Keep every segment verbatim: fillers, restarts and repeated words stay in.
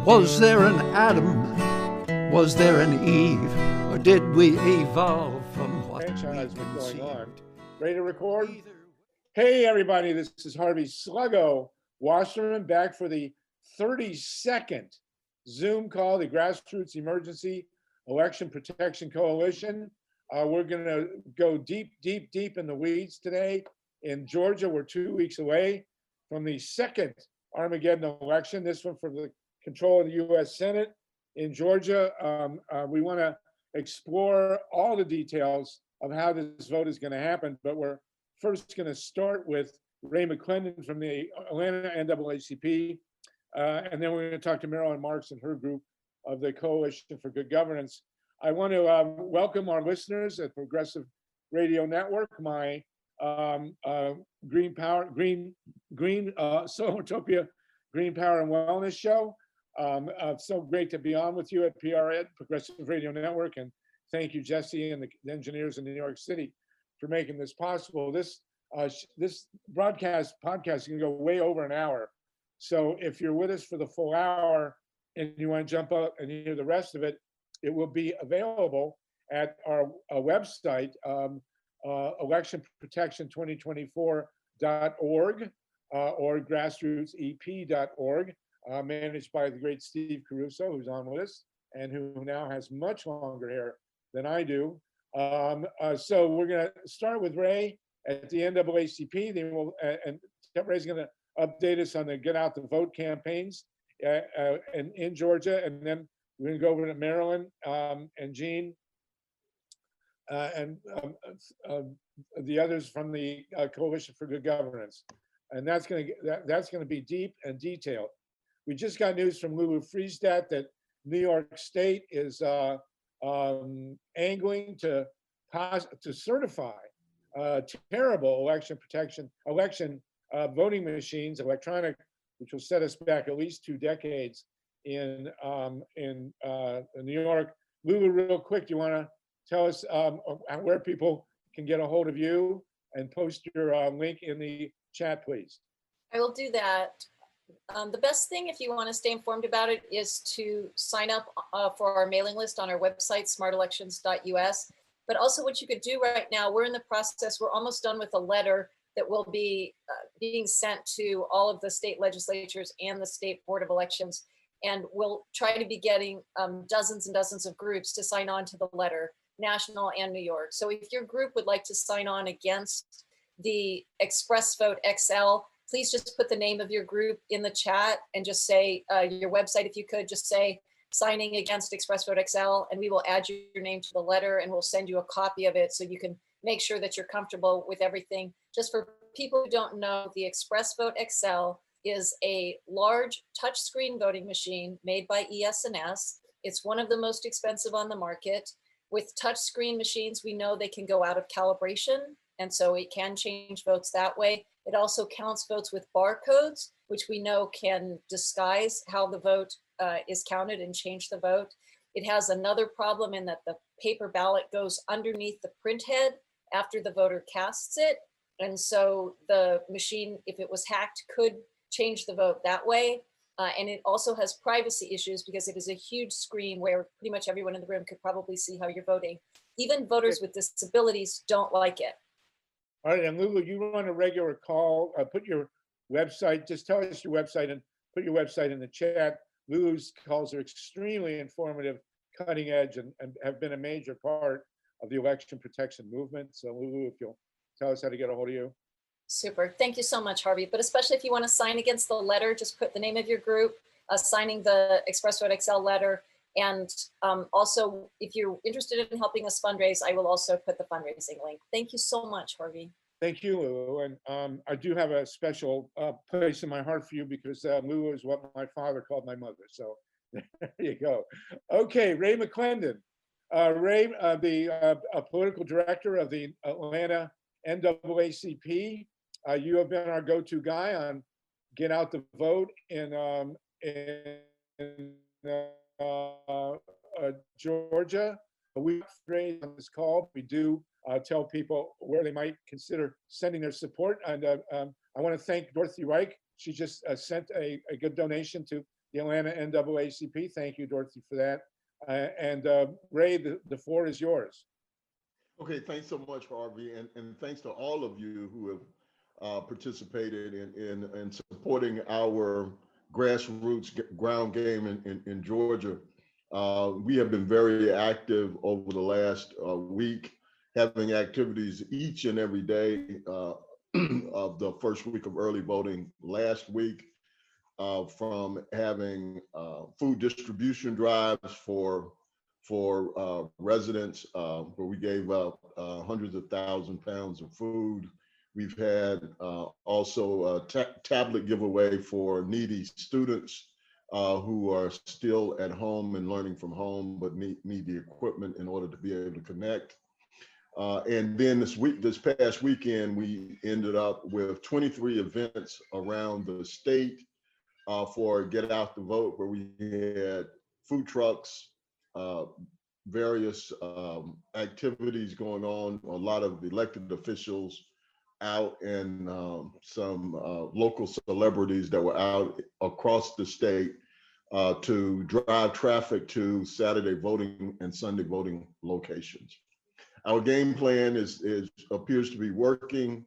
Was there an Adam? Was there an Eve? Or did we evolve from what franchise we was going on? conceived? Ready to record? Hey, everybody, this is Harvey Sluggo Wasserman back for the thirty-second Zoom call, the Grassroots Emergency Election Protection Coalition. Uh, we're going to go deep, deep, deep in the weeds today. In Georgia, we're two weeks away from the second Armageddon election, this one for the control of the U S Senate. In Georgia, um, uh, we want to explore all the details of how this vote is going to happen, but we're first going to start with Ray McClendon from the Atlanta N double A C P, uh, and then we're going to talk to Marilyn Marks and her group of the Coalition for Good Governance. I want to uh, welcome our listeners at Progressive Radio Network, my um, uh, Green Power, Green, Green, uh, Solartopia Green Power and Wellness Show. Um, uh, so great to be on with you at P R N, Progressive Radio Network, and thank you, Jesse, and the engineers in New York City for making this possible. This uh, this broadcast podcast is going to go way over an hour. So if you're with us for the full hour and you want to jump up and hear the rest of it, it will be available at our uh, website, um, uh, election protection twenty twenty-four dot org uh, or grassroots e p dot org, uh, managed by the great Steve Caruso, who's on with us and who now has much longer hair than I do. Um, uh, so we're going to start with Ray at the N double A C P. Then we'll, uh, and Ray's going to update us on the Get Out the Vote campaigns uh, uh, in, in Georgia, and then we're going to go over to Maryland um, and Jean uh, and um, uh, the others from the uh, Coalition for Good Governance, and that's going to that, that's going to be deep and detailed. We just got news from Lulu Friesdadt that New York State is uh, um, angling to pos- to certify uh, terrible election protection election uh, voting machines, electronic, which will set us back at least two decades in um, in uh, New York. Lulu, real quick, do you want to tell us um, where people can get a hold of you and post your uh, link in the chat, please? I will do that. Um, the best thing, if you want to stay informed about it, is to sign up uh, for our mailing list on our website, smart elections dot u s. But also what you could do right now, we're in the process, we're almost done with a letter that will be uh, being sent to all of the state legislatures and the state board of elections. And we'll try to be getting um, dozens and dozens of groups to sign on to the letter, national and New York. So if your group would like to sign on against the Express Vote X L, please just put the name of your group in the chat and just say uh, your website, if you could, just say signing against Express Vote X L, and we will add your name to the letter and we'll send you a copy of it so you can make sure that you're comfortable with everything. Just for people who don't know, the Express Vote X L is a large touchscreen voting machine made by E S N S. It's one of the most expensive on the market. With touchscreen machines, we know they can go out of calibration, and so it can change votes that way. It also counts votes with barcodes, which we know can disguise how the vote uh, is counted and change the vote. It has another problem in that the paper ballot goes underneath the print head after the voter casts it. And so the machine, if it was hacked, could change the vote that way. Uh, and it also has privacy issues because it is a huge screen where pretty much everyone in the room could probably see how you're voting. Even voters with disabilities don't like it. All right, and Lulu, you run a regular call. Uh, put your website, just tell us your website and put your website in the chat. Lulu's calls are extremely informative, cutting edge, and, and have been a major part of the election protection movement. So Lulu, if you'll tell us how to get a hold of you. Super, thank you so much, Harvey. But especially if you want to sign against the letter, just put the name of your group, uh, signing the Express Vote X L letter. And um, also, if you're interested in helping us fundraise, I will also put the fundraising link. Thank you so much, Harvey. Thank you, Lulu. And um, I do have a special uh, place in my heart for you because uh, Lulu is what my father called my mother. So there you go. Okay, Ray McClendon. Uh, Ray, uh, the uh, a political director of the Atlanta N double A C P. Uh, you have been our go-to guy on Get Out the Vote in, um, in uh, uh, Georgia. We raise on this call. We do uh, tell people where they might consider sending their support. And uh, um, I want to thank Dorothy Reich. She just uh, sent a, a good donation to the Atlanta N double A C P. Thank you, Dorothy, for that. Uh, and uh, Ray, the, the floor is yours. Okay, thanks so much, Harvey, and, and thanks to all of you who have uh, participated in, in, in supporting our grassroots ground game in, in, in Georgia. Uh, we have been very active over the last uh, week, having activities each and every day uh, of the first week of early voting last week, uh, from having uh, food distribution drives for for uh, residents, uh, where we gave out uh, hundreds of thousand pounds of food. We've had uh, also a ta tablet giveaway for needy students uh, who are still at home and learning from home, but need, need the equipment in order to be able to connect. Uh, and then this week, this past weekend, we ended up with twenty-three events around the state uh, for Get Out the Vote, where we had food trucks, uh, various um, activities going on, a lot of elected officials out, and um, some uh, local celebrities that were out across the state uh, to drive traffic to Saturday voting and Sunday voting locations. Our game plan is, is appears to be working.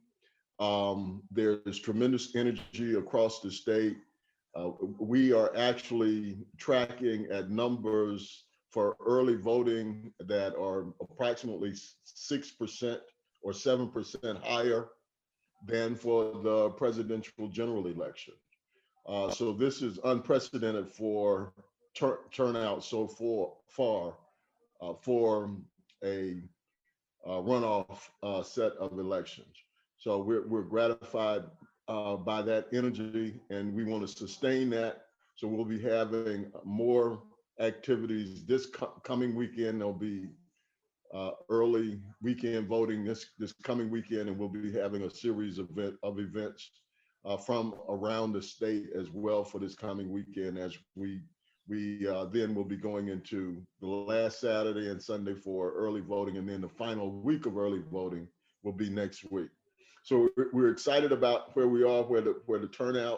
Um, there's tremendous energy across the state. Uh, we are actually tracking at numbers for early voting that are approximately six percent or seven percent higher than for the presidential general election. Uh, so this is unprecedented for tur turnout so for, far uh, for a uh, runoff uh, set of elections. So we're, we're gratified uh, by that energy, and we want to sustain that. So we'll be having more activities this co coming weekend. There'll be uh, early weekend voting this, this coming weekend, and we'll be having a series of, event, of events uh, from around the state as well for this coming weekend, as we We uh, then will be going into the last Saturday and Sunday for early voting, and then the final week of early voting will be next week. So we're, we're excited about where we are, where the where the turnout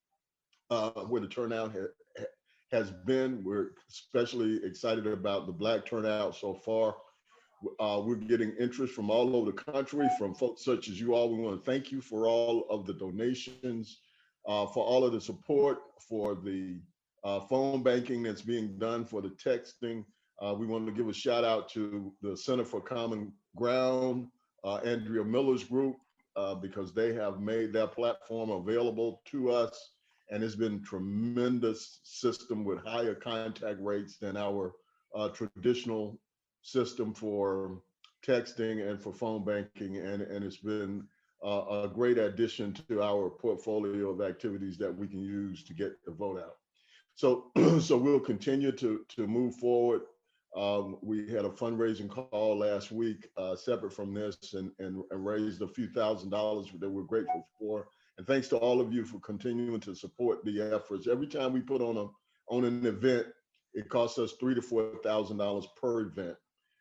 uh, where the turnout ha has been. We're especially excited about the Black turnout so far. Uh, we're getting interest from all over the country, from folks such as you all. We want to thank you for all of the donations, uh, for all of the support, for the Uh, phone banking that's being done, for the texting. Uh, we want to give a shout out to the Center for Common Ground, uh, Andrea Miller's group, uh, because they have made their platform available to us. And it's been tremendous system with higher contact rates than our uh, traditional system for texting and for phone banking. And, and it's been uh, a great addition to our portfolio of activities that we can use to get the vote out. So, so we'll continue to, to move forward. Um, we had a fundraising call last week, uh, separate from this, and, and, and raised a few thousand dollars that we're grateful for. And thanks to all of you for continuing to support the efforts. Every time we put on a on an event, it costs us three to four thousand dollars per event.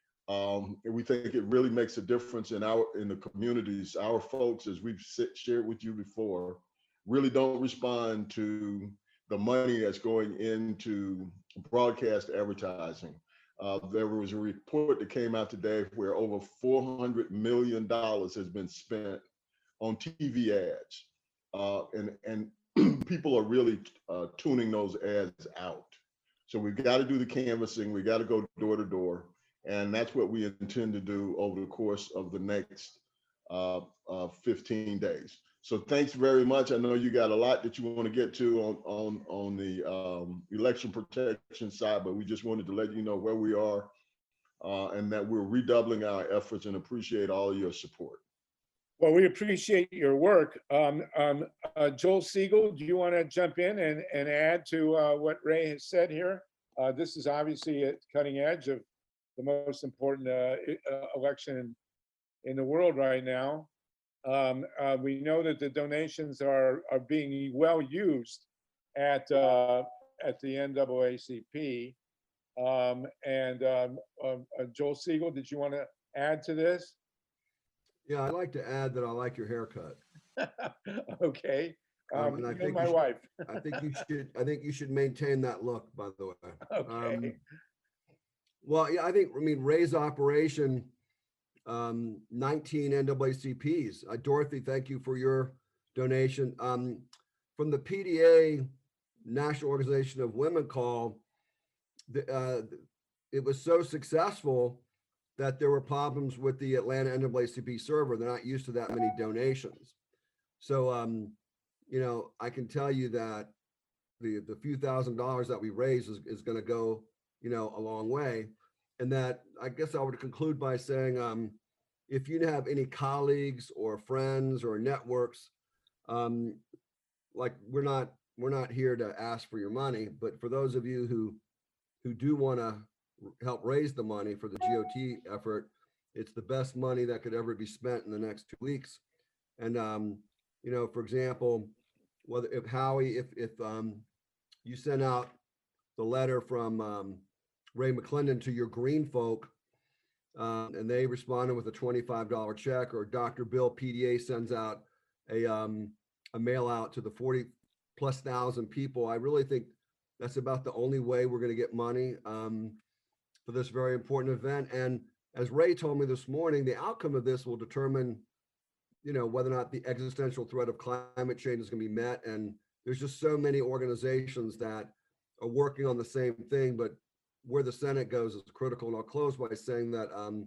Um, and we think it really makes a difference in our in the communities. Our folks, as we've sit, shared with you before, really don't respond to the money that's going into broadcast advertising. Uh, there was a report that came out today where over four hundred million dollars has been spent on T V ads. Uh, and, and people are really uh, tuning those ads out. So we've got to do the canvassing, we got to go door to door. And that's what we intend to do over the course of the next uh, uh, fifteen days. So thanks very much. I know you got a lot that you want to get to on, on, on the um, election protection side, but we just wanted to let you know where we are uh, and that we're redoubling our efforts, and appreciate all of your support. Well, we appreciate your work. Um, um, uh, Joel Siegel, do you want to jump in and, and add to uh, what Ray has said here? Uh, this is obviously at cutting edge of the most important uh, election in, in the world right now. Um, uh, we know that the donations are are being well used at uh, at the N double A C P. Um, and um, uh, uh, Joel Siegel, did you want to add to this? Yeah, I'd like to add that I like your haircut. Okay, Um, Um, and I you and think my you should, wife. I think you should, I think you should maintain that look, by the way. Okay. Um, well, yeah, I think, I mean, Ray's operation, um, nineteen N double A C Ps. Uh, Dorothy, thank you for your donation. Um, from the P D A National Organization of Women call, the, uh, it was so successful that there were problems with the Atlanta N double A C P server. They're not used to that many donations. So, um, you know, I can tell you that the, the few thousand dollars that we raise is, is going to go, you know, a long way. And that, I guess I would conclude by saying, um, if you have any colleagues or friends or networks, um, like we're not, we're not here to ask for your money, but for those of you who, who do want to help raise the money for the G O T effort, it's the best money that could ever be spent in the next two weeks. And, um, you know, for example, whether if Howie, if, if um, you send out the letter from um, Ray McClendon to your green folk, um, and they responded with a twenty-five dollar check, or Doctor Bill P D A sends out a, um, a mail out to the forty plus thousand people, I really think that's about the only way we're going to get money um, for this very important event. And as Ray told me this morning, the outcome of this will determine, you know, whether or not the existential threat of climate change is going to be met. And there's just so many organizations that are working on the same thing, but where the Senate goes is critical. And I'll close by saying that um,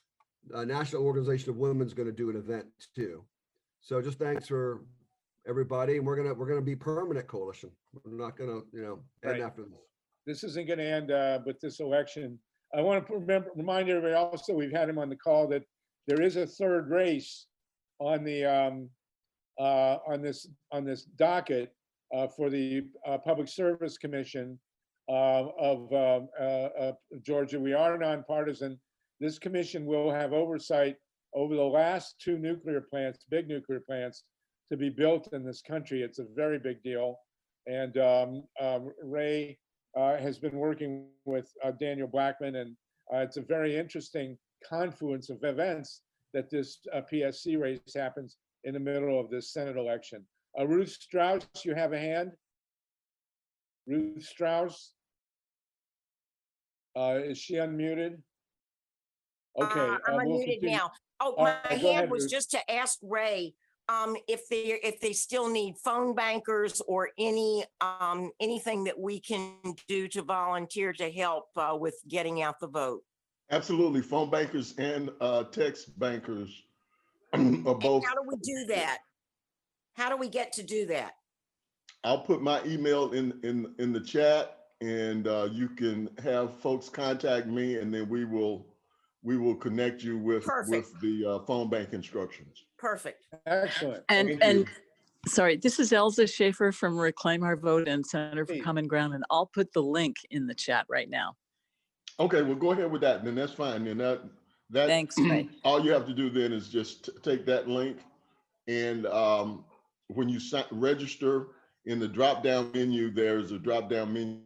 a National Organization of Women is going to do an event too. So just thanks for everybody. And we're gonna we're gonna be permanent coalition. We're not gonna, you know, end Right. after this. This isn't going to end uh, with this election. I want to remember, remind everybody also, we've had him on the call, that there is a third race on the um, uh, on this on this docket uh, for the uh, Public Service Commission uh, of uh, uh, uh, Georgia. We are nonpartisan. This commission will have oversight over the last two nuclear plants, big nuclear plants, to be built in this country. It's a very big deal. And um, uh, Ray uh, has been working with uh, Daniel Blackman, and uh, it's a very interesting confluence of events that this uh, P S C race happens in the middle of this Senate election. Uh, Ruth Strauss, you have a hand? Ruth Strauss? Uh, is she unmuted? Okay. Uh, I'm uh, we'll unmuted continue. now. Oh, All my right, go hand ahead, was Ruth. just to ask Ray um, if they if they still need phone bankers or any um, anything that we can do to volunteer to help uh, with getting out the vote. Absolutely. Phone bankers and uh, text bankers are And both. how do we do that? How do we get to do that? I'll put my email in in in the chat, and uh, you can have folks contact me, and then we will we will connect you with Perfect. with the uh, phone bank instructions. Perfect. Excellent. And, Thank you. and, sorry, this is Elza Schaefer from Reclaim Our Vote and Center for Hey. Common Ground, and I'll put the link in the chat right now. Okay, well, go ahead with that, and then that's fine. And that that Thanks, Ray. all you have to do then is just t- take that link, and um, when you si- register in the drop down menu, there's a drop down menu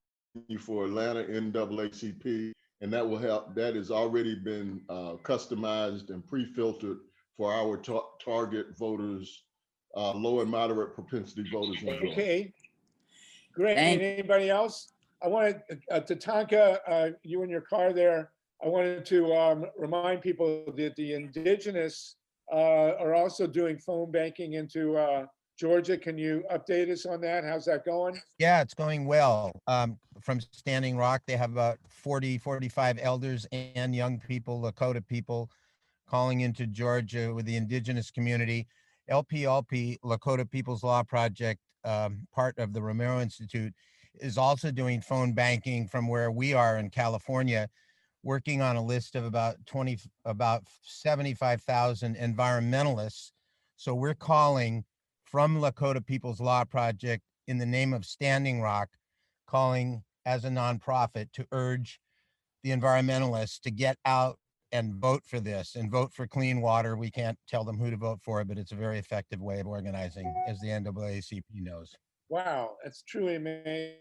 for Atlanta N double A C P, and that will help. That has already been uh, customized and pre-filtered for our ta- target voters, uh, low and moderate propensity voters in Georgia. Okay, great. Thank- Anybody else? I wanted, uh, Tatanka, uh, you in your car there, I wanted to um, remind people that the indigenous uh, are also doing phone banking into uh, Georgia. Can you update us on that? How's that going? Yeah, it's going well. Um, from Standing Rock, they have about forty, forty-five elders and young people, Lakota people, calling into Georgia with the indigenous community. L P L P, Lakota People's Law Project, um, part of the Romero Institute, is also doing phone banking from where we are in California, working on a list of about twenty, about seventy-five thousand environmentalists. So we're calling from Lakota People's Law Project in the name of Standing Rock, calling as a nonprofit to urge the environmentalists to get out and vote for this and vote for clean water. We can't tell them who to vote for, but it's a very effective way of organizing, as the N double A C P knows. Wow, that's truly amazing.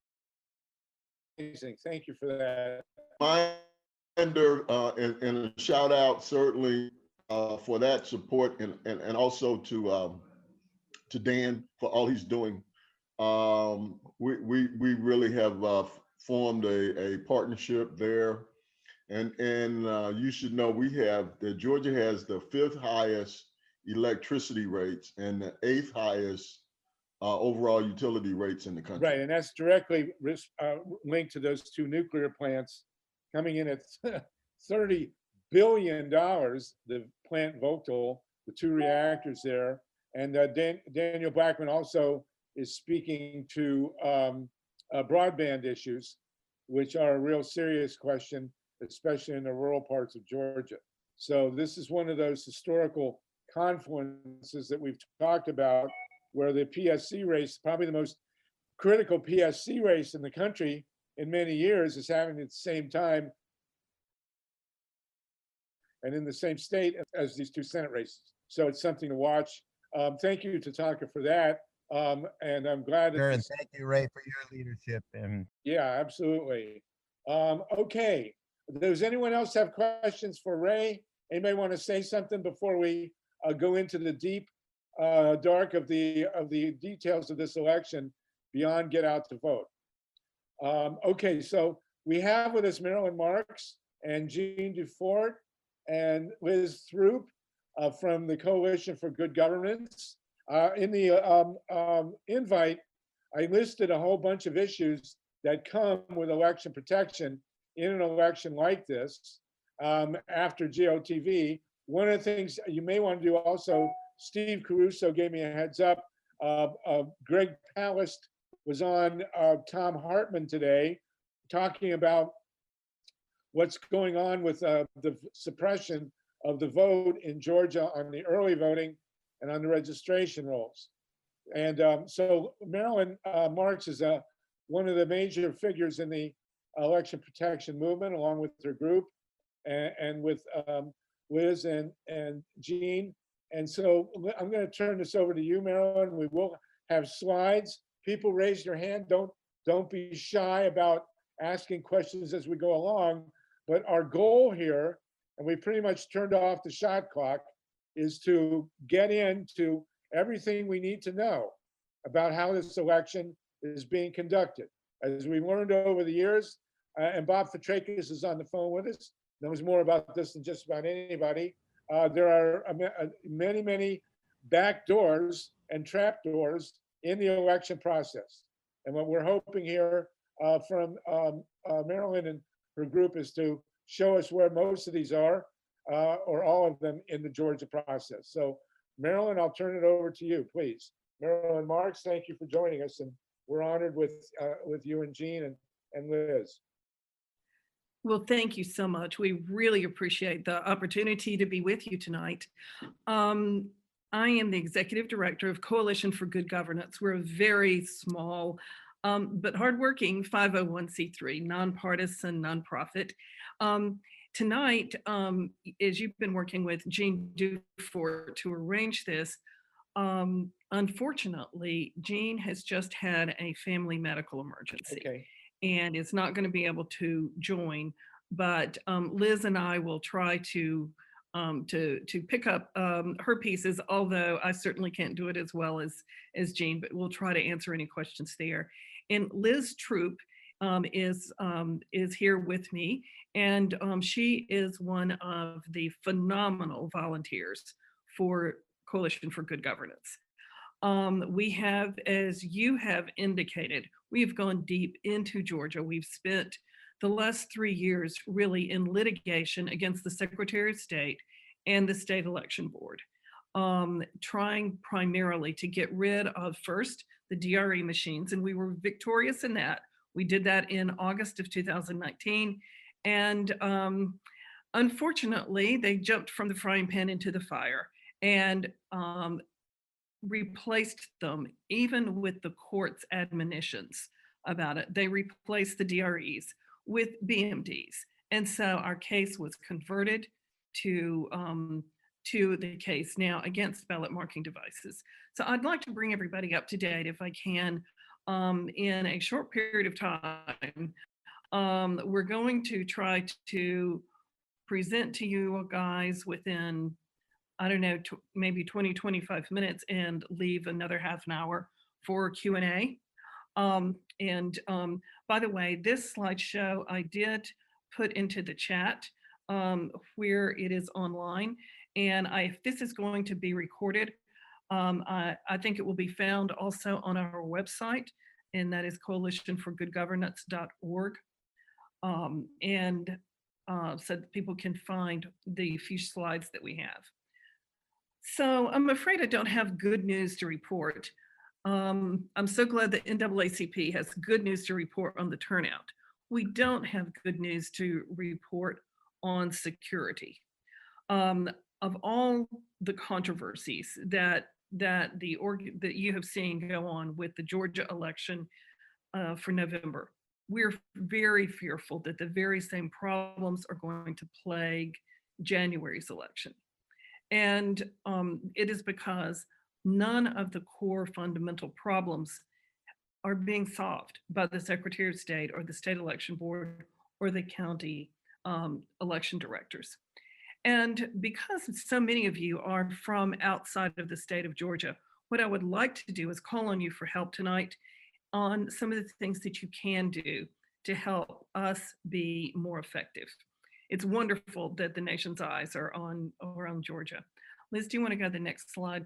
Thank you for that. Reminder uh, and, and a shout out certainly uh, for that support, and, and, and also to um, to Dan for all he's doing. Um, we, we, we really have uh, formed a, a partnership there. And, and uh, you should know we have, the Georgia has the fifth highest electricity rates and the eighth highest uh, overall utility rates in the country. Right, and that's directly uh, linked to those two nuclear plants coming in at thirty billion dollars, the plant Vogtle, the two reactors there. And uh, Dan, Daniel Blackman also is speaking to um, uh, broadband issues, which are a real serious question, especially in the rural parts of Georgia. So this is one of those historical confluences that we've talked about, where the P S C race, probably the most critical P S C race in the country in many years, is happening at the same time and in the same state as these two Senate races. So it's something to watch. Um, thank you, Tatanka, for that. Um, and I'm glad. Sure, and thank you, Ray, for your leadership. And yeah, absolutely. Um, okay. Does anyone else have questions for Ray? Anybody want to say something before we uh, go into the deep uh, dark of the of the details of this election beyond get out to vote? Um, okay, so we have with us Marilyn Marks and Jean Dufort and Liz Throop uh, from the Coalition for Good Governance. Uh, in the um, um, invite, I listed a whole bunch of issues that come with election protection in an election like this um, after G O T V. One of the things you may want to do also, Steve Caruso gave me a heads up. Uh, uh, Greg Palast was on uh, Tom Hartman today talking about what's going on with uh, the suppression of the vote in Georgia on the early voting and on the registration rolls. And um, so Marilyn uh, Marks is uh, one of the major figures in the election protection movement, along with her group and, and with um, Liz and, and Jean. And so I'm going to turn this over to you, Marilyn. We will have slides. People raise your hand. Don't, don't be shy about asking questions as we go along. But our goal here, and we pretty much turned off the shot clock, is to get into everything we need to know about how this election is being conducted. As we've learned over the years, uh, and Bob Fitrakis is on the phone with us, knows more about this than just about anybody. Uh, there are uh, many, many back doors and trap doors in the election process. And what we're hoping here uh, from um, uh, Marilyn and her group is to show us where most of these are, uh, or all of them in the Georgia process. So Marilyn, I'll turn it over to you, please. Marilyn Marks, thank you for joining us. And we're honored with, uh, with you and Jean and, and Liz. Well, thank you so much. We really appreciate the opportunity to be with you tonight. Um, I am the executive director of Coalition for Good Governance. We're a very small um, but hardworking five oh one c three, nonpartisan nonprofit. Um, tonight, um, as you've been working with Jean Dufort to arrange this, um, unfortunately, Jean has just had a family medical emergency. Okay. And is not going to be able to join, but um, Liz and I will try to um, to to pick up um, her pieces. Although I certainly can't do it as well as as Jean, but we'll try to answer any questions there. And Liz Throop um, is um, is here with me, and um, she is one of the phenomenal volunteers for Coalition for Good Governance. Um, we have, as you have indicated, we've gone deep into Georgia. We've spent the last three years really in litigation against the Secretary of State and the State Election Board, um, trying primarily to get rid of first the D R E machines, and we were victorious in that. We did that in August of two thousand nineteen, and um, unfortunately, they jumped from the frying pan into the fire, and um, replaced them, even with the court's admonitions about it. They replaced the D R Es with B M Ds. And so our case was converted to, um, to the case now against ballot marking devices. So I'd like to bring everybody up to date if I can um, in a short period of time. Um, we're going to try to present to you guys within I don't know, tw- maybe twenty, twenty-five minutes and leave another half an hour for Q and A. Um, and um, by the way, this slideshow I did put into the chat um, where it is online. And I, if this is going to be recorded, um, I, I think it will be found also on our website, and that is coalition for good governance dot org. Um, and uh, so that people can find the few slides that we have. So I'm afraid I don't have good news to report. Um, I'm so glad that N double A C P has good news to report on the turnout. We don't have good news to report on security. Um, of all the controversies that that the org that you have seen go on with the Georgia election uh, for November, we're very fearful that the very same problems are going to plague January's election. And um, it is because none of the core fundamental problems are being solved by the Secretary of State or the state election board or the county um, election directors. And because so many of you are from outside of the state of Georgia, what I would like to do is call on you for help tonight on some of the things that you can do to help us be more effective. It's wonderful that the nation's eyes are on, are on Georgia. Liz, do you want to go to the next slide?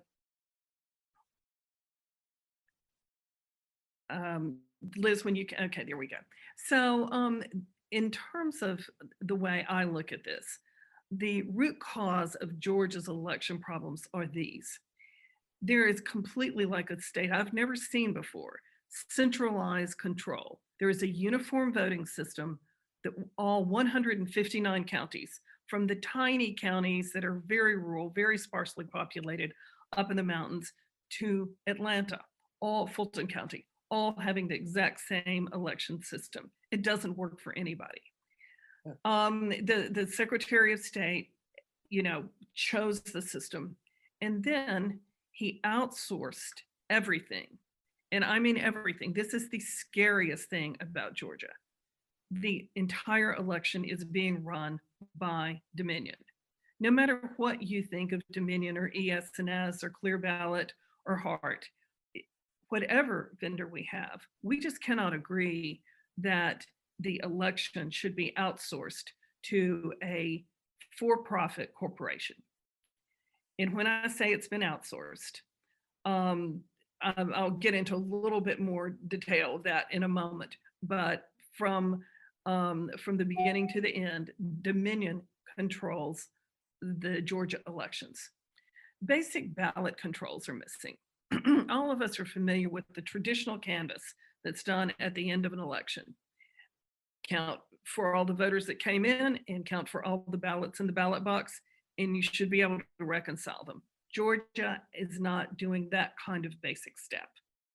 Um, Liz, when you can, okay, there we go. So um, in terms of the way I look at this, the root cause of Georgia's election problems are these. There is completely, like a state I've never seen before, centralized control. There is a uniform voting system that all one hundred fifty-nine counties, from the tiny counties that are very rural, very sparsely populated up in the mountains, to Atlanta, all Fulton County, all having the exact same election system. It doesn't work for anybody. Um, the, the Secretary of State, you know, chose the system, and then he outsourced everything. And I mean everything. This is the scariest thing about Georgia. The entire election is being run by Dominion. No matter what you think of Dominion or E S N S or Clear Ballot or Hart, whatever vendor we have, we just cannot agree that the election should be outsourced to a for-profit corporation. And when I say it's been outsourced, um, I'll get into a little bit more detail of that in a moment, but from, um, from the beginning to the end, Dominion controls the Georgia elections. Basic ballot controls are missing. All of us are familiar with the traditional canvass that's done at the end of an election. Count for all the voters that came in and count for all the ballots in the ballot box, and you should be able to reconcile them. Georgia is not doing that kind of basic step.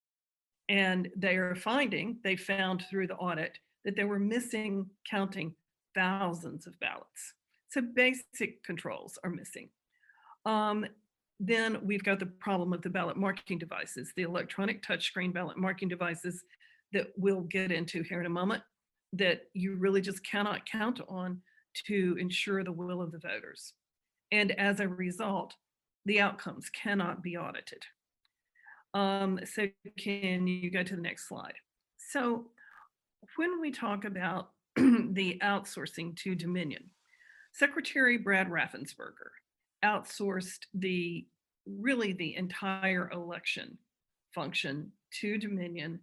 And they are finding, they found through the audit, that they were missing counting thousands of ballots. So basic controls are missing. Um, then we've got the problem of the ballot marking devices, the electronic touchscreen ballot marking devices that we'll get into here in a moment, that you really just cannot count on to ensure the will of the voters. And as a result, the outcomes cannot be audited. Um, so can you go to the next slide? So when we talk about the outsourcing to Dominion, Secretary Brad Raffensperger outsourced the really the entire election function to Dominion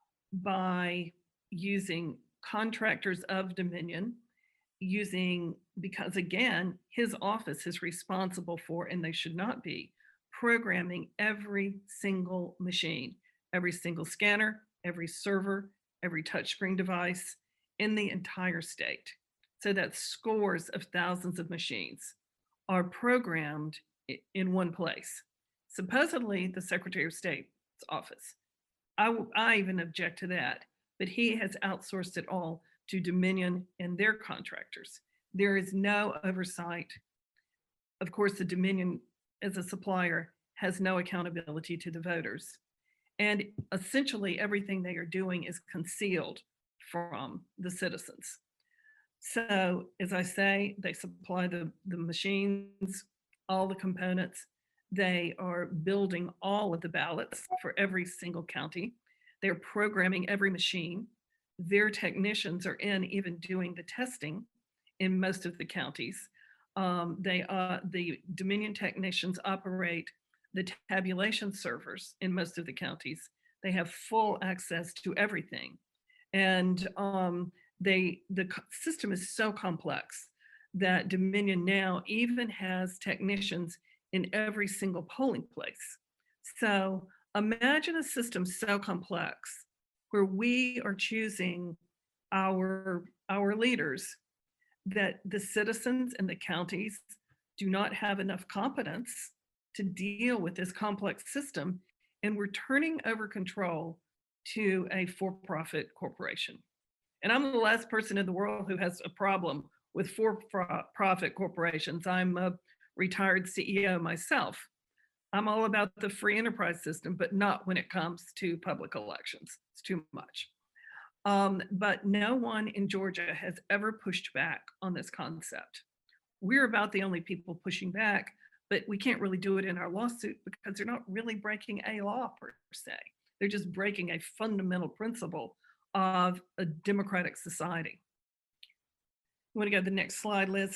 by using contractors of Dominion, using, because again, his office is responsible for, and they should not be, programming every single machine, every single scanner, every server, every touchscreen device in the entire state. So that scores of thousands of machines are programmed in one place. Supposedly the Secretary of State's office. I, I even object to that, but he has outsourced it all to Dominion and their contractors. There is no oversight. Of course, the Dominion as a supplier has no accountability to the voters. And essentially everything they are doing is concealed from the citizens. So as I say, they supply the, the machines all the components. They are building all of the ballots for every single county. They're programming every machine. Their technicians are in even doing the testing in most of the counties. Um, they uh, the Dominion technicians operate the tabulation servers in most of the counties. They have full access to everything. And um, they the co- system is so complex that Dominion now even has technicians in every single polling place. So imagine a system so complex where we are choosing our, our leaders, that the citizens and the counties do not have enough competence to deal with this complex system, and we're turning over control to a for-profit corporation. And I'm the last person in the world who has a problem with for-profit corporations. I'm a retired C E O myself. I'm all about the free enterprise system, but not when it comes to public elections. It's too much. Um, but no one in Georgia has ever pushed back on this concept. We're about the only people pushing back, but we can't really do it in our lawsuit because they're not really breaking a law per se. They're just breaking a fundamental principle of a democratic society. You want to go to the next slide, Liz?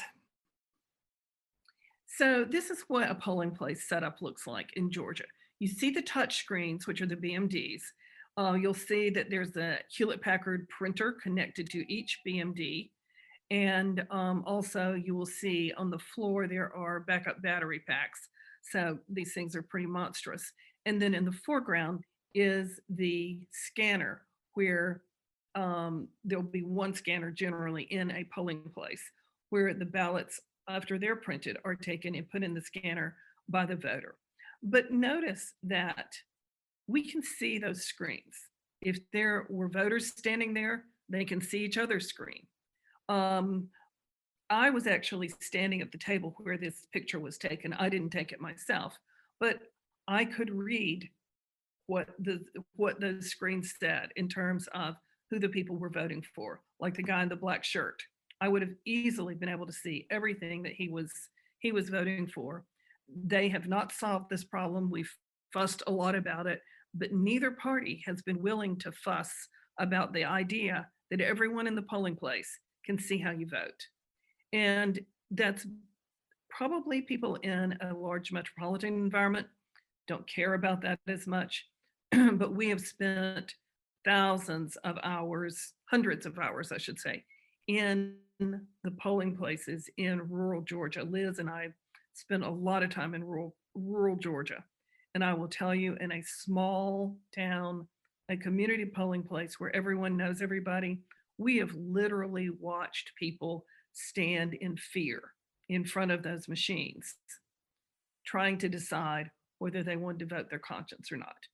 So this is what a polling place setup looks like in Georgia. You see the touch screens, which are the B M Ds. Uh, you'll see that there's a Hewlett Packard printer connected to each B M D. And um, also you will see on the floor, there are backup battery packs. So these things are pretty monstrous. And then in the foreground is the scanner, where um, there'll be one scanner generally in a polling place, where the ballots, after they're printed, are taken and put in the scanner by the voter. But notice that we can see those screens. If there were voters standing there, they can see each other's screen. Um, I was actually standing at the table where this picture was taken. I didn't take it myself, but I could read what the what those screens said in terms of who the people were voting for, like the guy in the black shirt. I would have easily been able to see everything that he was he was voting for. They have not solved this problem. We've fussed a lot about it, but neither party has been willing to fuss about the idea that everyone in the polling place can see how you vote. And that's probably people in a large metropolitan environment don't care about that as much, but we have spent thousands of hours, hundreds of hours, I should say, in the polling places in rural Georgia. Liz and I spent a lot of time in rural, rural Georgia. And I will tell you, in a small town, a community polling place where everyone knows everybody, we have literally watched people stand in fear in front of those machines, trying to decide whether they wanted to vote their conscience or not,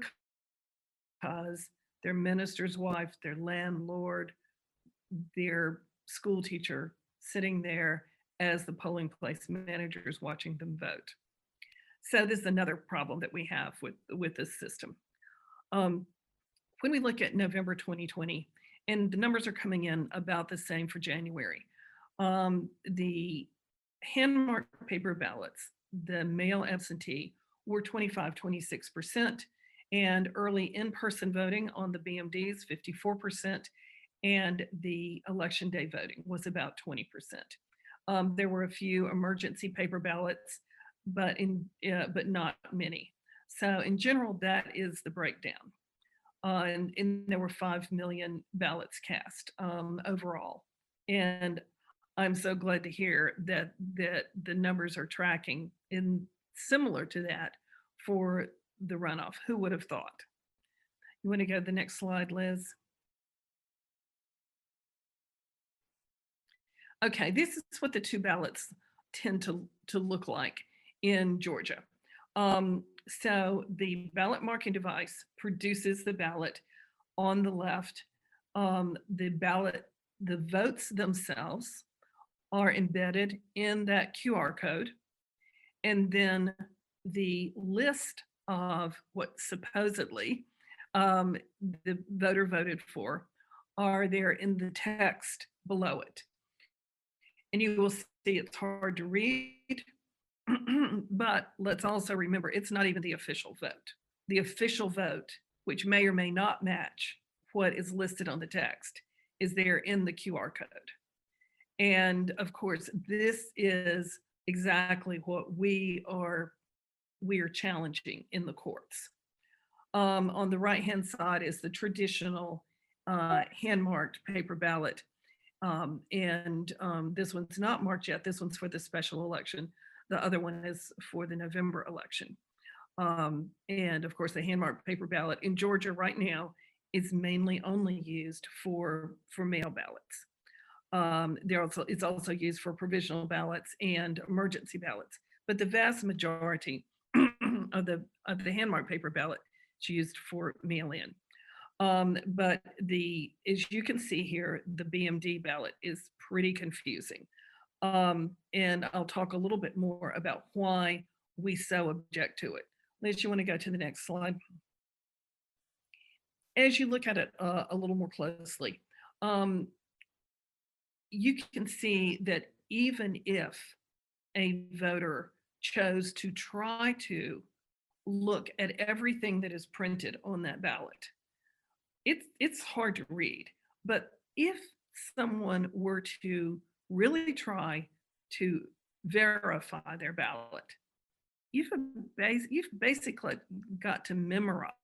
because their minister's wife, their landlord, their school teacher sitting there as the polling place managers watching them vote. So this is another problem that we have with, with this system. Um, when we look at November twenty twenty, and the numbers are coming in about the same for January, um, the hand-marked paper ballots, the mail absentee, were twenty-five, twenty-six percent, and early in-person voting on the B M Ds, fifty-four percent, and the election day voting was about twenty percent. Um, there were a few emergency paper ballots, but in uh, but not many. So in general, that is the breakdown. Uh, and, and there were five million ballots cast um, overall. And I'm so glad to hear that that the numbers are tracking in similar to that for the runoff. Who would have thought? You want to go to the next slide, Liz? Okay, this is what the two ballots tend to, to look like in Georgia. Um, so the ballot marking device produces the ballot on the left. Um, the ballot, the votes themselves are embedded in that Q R code. And then the list of what supposedly um, the voter voted for are there in the text below it. And you will see it's hard to read, But let's also remember, it's not even the official vote. The official vote, which may or may not match what is listed on the text, is there in the Q R code. And of course, this is exactly what we are, we are challenging in the courts. Um, on the right-hand side is the traditional uh, hand-marked paper ballot. Um, and um, this one's not marked yet. This one's for the special election. The other one is for the November election. Um, and of course, the hand-marked paper ballot in Georgia right now is mainly only used for, for mail ballots. Um, there also, it's also used for provisional ballots and emergency ballots. But the vast majority of the, of the hand-marked paper ballot is used for mail-in. Um, but the, as you can see here, the B M D ballot is pretty confusing. Um, and I'll talk a little bit more about why we so object to it. Liz, you want to go to the next slide? As you look at it uh, a little more closely, um, you can see that even if a voter chose to try to look at everything that is printed on that ballot, it's it's hard to read. But if someone were to really try to verify their ballot, you've, bas you've basically got to memorize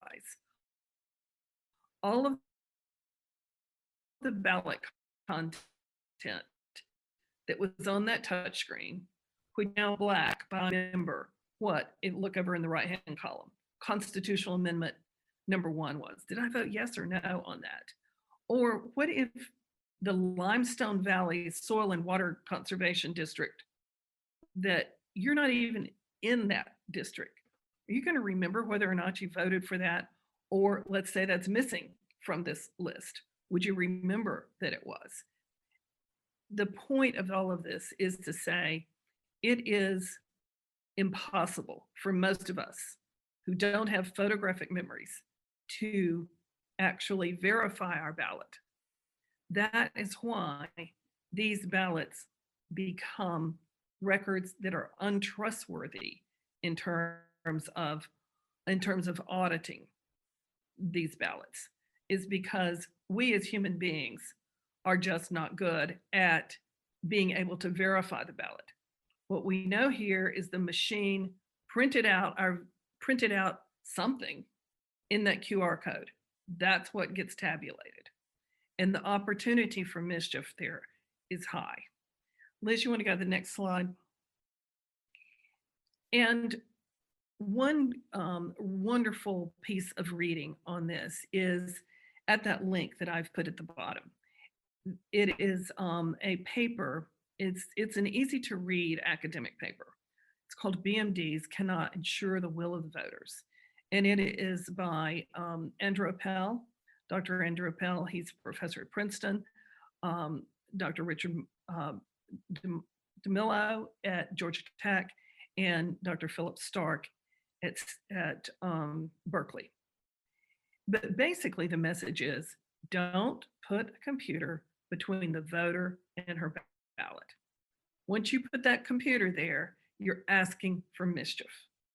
all of the ballot content that was on that touchscreen, which now black by member. What? It, look over in the right-hand column. Constitutional amendment number one was. Did I vote yes or no on that? Or what if the Limestone Valley Soil and Water Conservation District, that you're not even in that district? Are you going to remember whether or not you voted for that? Or let's say that's missing from this list. Would you remember that it was? The point of all of this is to say it is impossible for most of us who don't have photographic memories to actually verify our ballot. That is why these ballots become records that are untrustworthy in terms of in terms of auditing these ballots, is because we as human beings are just not good at being able to verify the ballot. What we know here is the machine printed out our printed out something in that Q R code. That's what gets tabulated. And the opportunity for mischief there is high. Liz, you want to go to the next slide? And one um, wonderful piece of reading on this is at that link that I've put at the bottom. It is um, a paper. It's, it's an easy to read academic paper. It's called B M Ds Cannot Ensure the Will of the Voters. And it is by um, Andrew Appel, Doctor Andrew Appel. He's a professor at Princeton. Um, Doctor Richard uh, DeMillo at Georgia Tech, and Doctor Philip Stark at, at um, Berkeley. But basically the message is, don't put a computer between the voter and her ballot. Once you put that computer there, you're asking for mischief.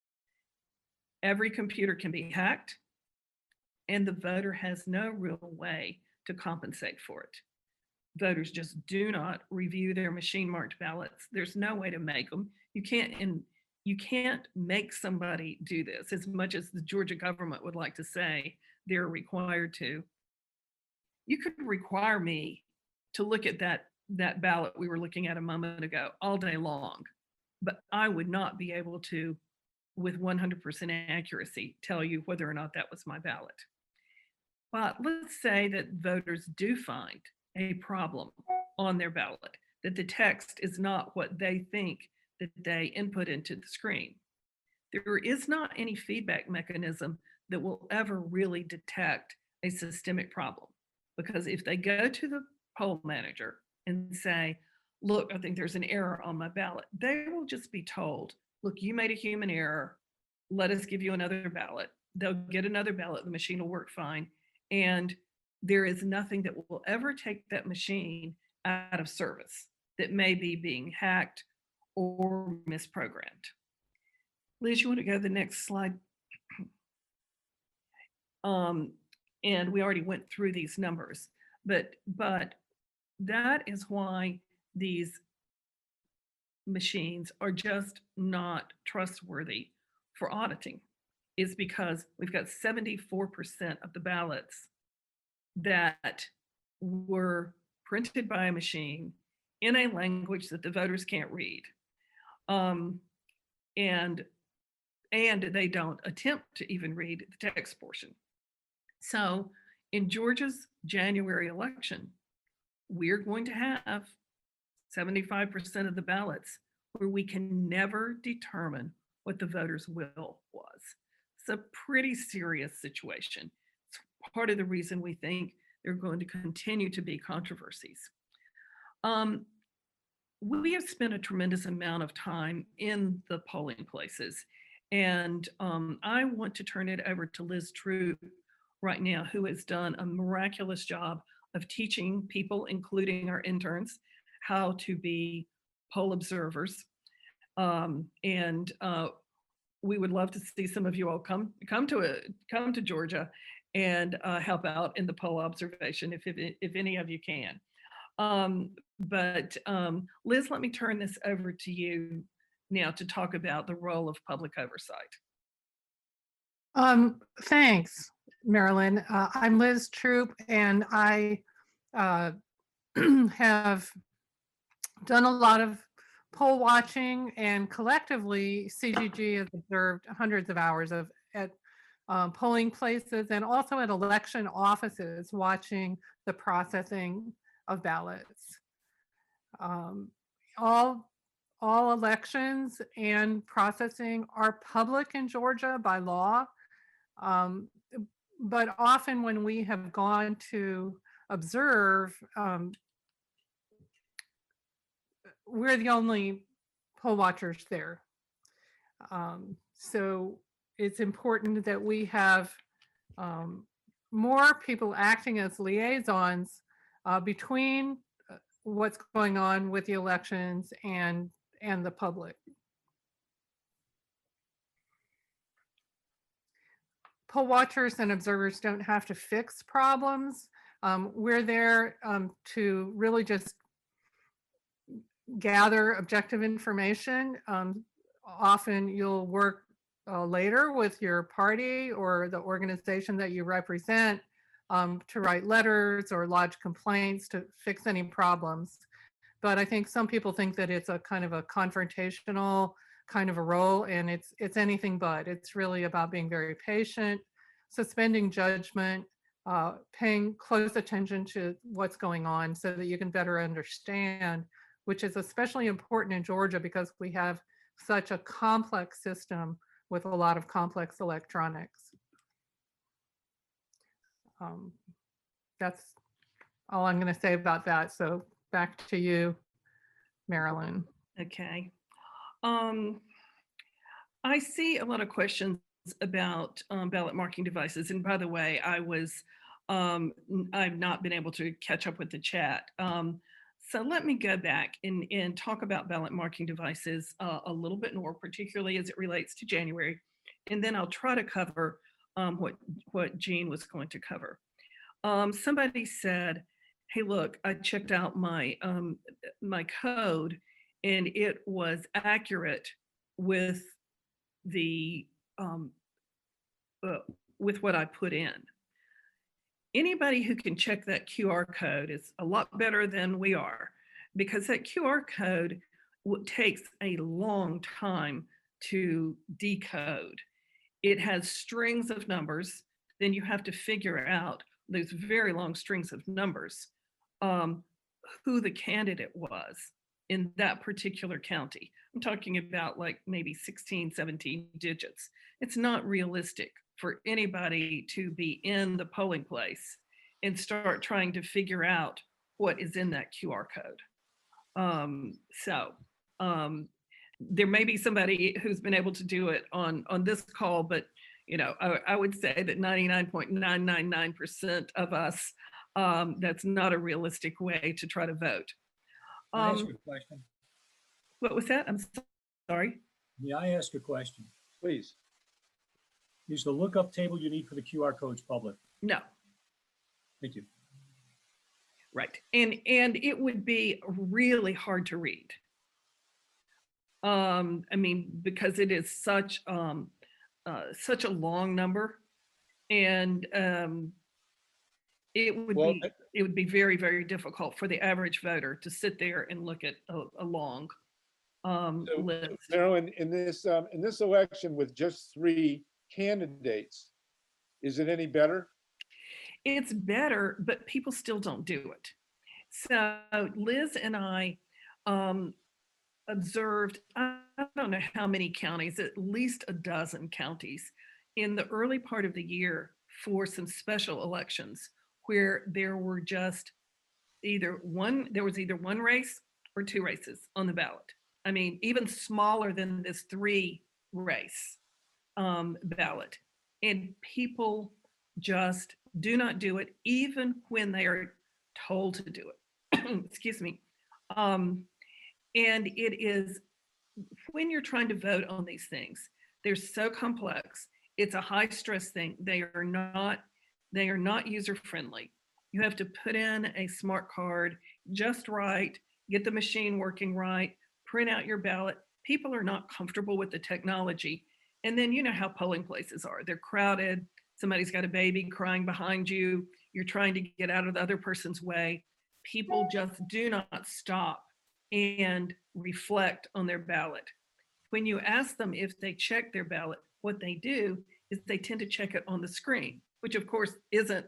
Every computer can be hacked, and the voter has no real way to compensate for it. Voters just do not review their machine marked ballots. There's no way to make them. You can't, and you can't make somebody do this, as much as the Georgia government would like to say they're required to. You could require me to look at that, that ballot we were looking at a moment ago all day long, but I would not be able to, with one hundred percent accuracy, tell you whether or not that was my ballot. But let's say that voters do find a problem on their ballot, that the text is not what they think that they input into the screen. There is not any feedback mechanism that will ever really detect a systemic problem. Because if they go to the poll manager and say, look, I think there's an error on my ballot, they will just be told, look, you made a human error. Let us give you another ballot. They'll get another ballot. The machine will work fine. And there is nothing that will ever take that machine out of service that may be being hacked or misprogrammed. Liz, you want to go to the next slide? Um, and we already went through these numbers, but but that is why these machines are just not trustworthy for auditing, is because we've got seventy-four percent of the ballots that were printed by a machine in a language that the voters can't read. Um, and, and they don't attempt to even read the text portion. So in Georgia's January election, we're going to have seventy-five percent of the ballots where we can never determine what the voters' will was. It's a pretty serious situation. It's part of the reason we think there are going to continue to be controversies. Um, we have spent a tremendous amount of time in the polling places, and um, I want to turn it over to Liz Troop right now, who has done a miraculous job of teaching people, including our interns, how to be poll observers. Um, and uh, we would love to see some of you all come come to a, come to Georgia and uh, help out in the poll observation if, if, if any of you can. Um, but um, Liz, let me turn this over to you now to talk about the role of public oversight. Um, thanks, Marilyn. Uh, I'm Liz Troop, and I uh, have done a lot of poll watching, and collectively C G G has observed hundreds of hours of at um, polling places and also at election offices watching the processing of ballots. Um, all, all elections and processing are public in Georgia by law, um, but often when we have gone to observe, um, we're the only poll watchers there. Um, so it's important that we have um, more people acting as liaisons uh, between what's going on with the elections and, and the public. Poll watchers and observers don't have to fix problems. Um, we're there um, to really just gather objective information. Um, often you'll work uh, later with your party or the organization that you represent um, to write letters or lodge complaints to fix any problems. But I think some people think that it's a kind of a confrontational kind of a role, and it's it's anything but. It's really about being very patient, suspending judgment, uh, paying close attention to what's going on so that you can better understand, which is especially important in Georgia because we have such a complex system with a lot of complex electronics. Um, that's all I'm going to say about that. So back to you, Marilyn. Okay. Um, I see a lot of questions about um, ballot marking devices. And by the way, I was, um, I've not been able to catch up with the chat. Um, So let me go back and, and talk about ballot marking devices uh, a little bit more, particularly as it relates to January. And then I'll try to cover um, what, what Jean was going to cover. Um, somebody said, hey, look, I checked out my, um, my code and it was accurate with the, um, uh, with what I put in. Anybody who can check that Q R code is a lot better than we are, because that Q R code takes a long time to decode. It has strings of numbers, then you have to figure out those very long strings of numbers, um, who the candidate was in that particular county. I'm talking about like maybe sixteen, seventeen digits. It's not realistic for anybody to be in the polling place and start trying to figure out what is in that Q R code. Um, so um, there may be somebody who's been able to do it on, on this call, but you know, I, I would say that ninety-nine point nine nine nine percent of us, um, that's not a realistic way to try to vote. Can I ask Um, you a question? What was that? I'm so- sorry. May I ask a question? Please. Is the lookup table you need for the Q R codes public? No. Thank you. Right. And and it would be really hard to read. Um, I mean, because it is such um uh, such a long number, and um, it would Well, be it would be very, very difficult for the average voter to sit there and look at a, a long um, So, list. Marilyn, in this, um, in this election with just three candidates, is it any better? It's better, but people still don't do it. So Liz and I um, observed, I don't know how many counties, at least a dozen counties in the early part of the year for some special elections where there were just either one, there was either one race or two races on the ballot. I mean, even smaller than this three race um, ballot. And people just do not do it, even when they are told to do it. Excuse me. Um, and it is, when you're trying to vote on these things, they're so complex. It's a high stress thing. They are not, they are not user friendly. You have to put in a smart card just right, get the machine working right, print out your ballot. People are not comfortable with the technology. And then you know how polling places are. They're crowded. Somebody's got a baby crying behind you. You're trying to get out of the other person's way. People just do not stop and reflect on their ballot. When you ask them if they check their ballot, what they do is they tend to check it on the screen, which of course isn't,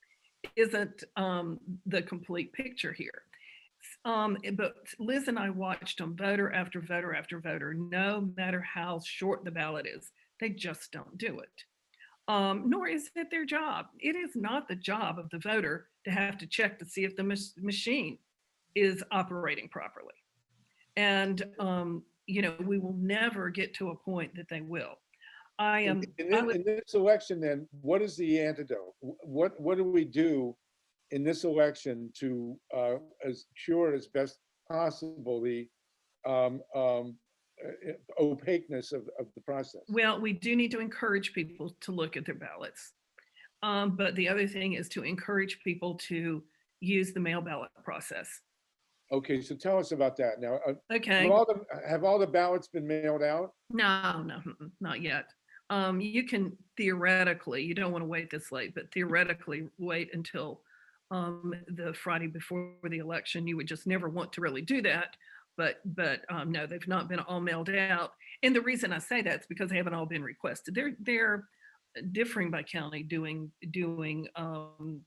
isn't um, the complete picture here. Um, but Liz and I watched them voter after voter after voter, no matter how short the ballot is, they just don't do it. Um, nor is it their job. It is not the job of the voter to have to check to see if the mach- machine is operating properly. And, um, you know, we will never get to a point that they will. I am. In, in, I this, would, in this election, then, what is the antidote? What what do we do in this election to uh, as cure as best possible the um, um, uh, opaqueness of, of the process? well, we do need to encourage people to look at their ballots. Um, but the other thing is to encourage people to use the mail ballot process. Okay, so tell us about that now. Uh, Okay. Have all the have all the ballots been mailed out? No, no, mm-mm, not yet. Um, you can theoretically, you don't want to wait this late, but theoretically wait until um, the Friday before the election. You would just never want to really do that. But but um, no, they've not been all mailed out. And the reason I say that is because they haven't all been requested. They're they're differing by county, doing doing. Um,